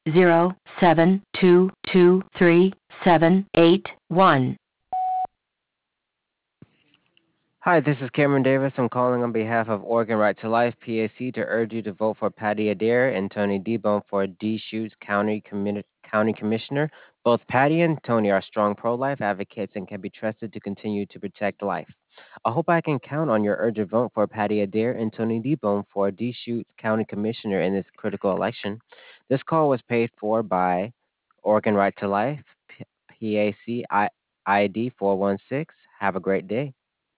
072237881. Hi, this is Cameron Davis. I'm calling on behalf of Oregon Right to Life PAC to urge you to vote for Patty Adair and Tony Debone for Deschutes County Commissioner. Both Patty and Tony are strong pro-life advocates and can be trusted to continue to protect life. I hope I can count on your urgent vote for Patty Adair and Tony Debone for Deschutes County Commissioner in this critical election. This call was paid for by Oregon Right to Life, PAC ID 416. Have a great day.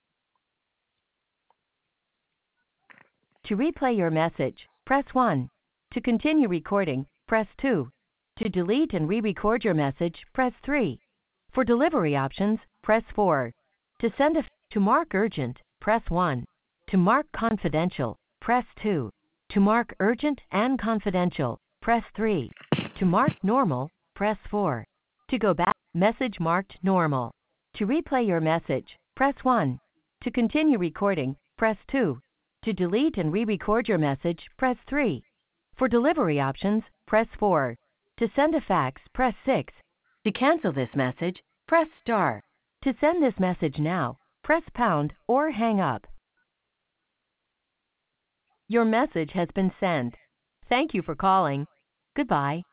To replay your message, press 1. To continue recording, press 2. To delete and re-record your message, press 3. For delivery options, press 4. To mark urgent, press 1. To mark confidential, press 2. To mark urgent and confidential, press 3. To mark normal, press 4. To go back, message marked normal. To replay your message, press 1. To continue recording, press 2. To delete and re-record your message, press 3. For delivery options, press 4. To send a fax, press 6. To cancel this message, press star. To send this message now, press pound or hang up. Your message has been sent. Thank you for calling. Goodbye.